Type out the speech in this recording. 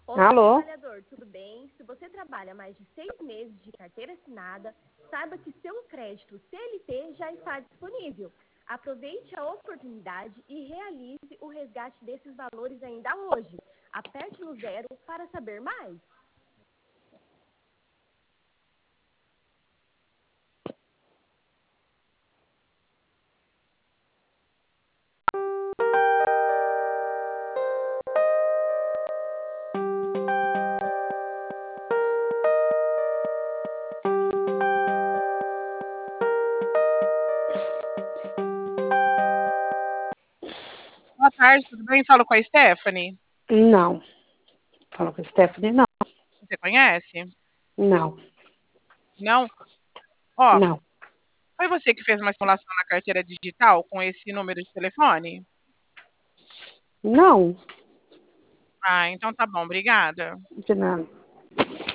Olá, Alô? trabalhador, tudo bem? Se você trabalha mais de 6 meses de carteira assinada, saiba que seu crédito CLT já está disponível. Aproveite a oportunidade e realize o resgate desses valores ainda hoje. Aperte no 0 para saber mais. Boa tarde, tudo bem? Falo com a Stephanie. Não. Fala com a Stephanie, não. Você conhece? Não. Não? Ó, Não. foi você que fez uma simulação na carteira digital com esse número de telefone? Não. Ah, então tá bom, obrigada. De nada.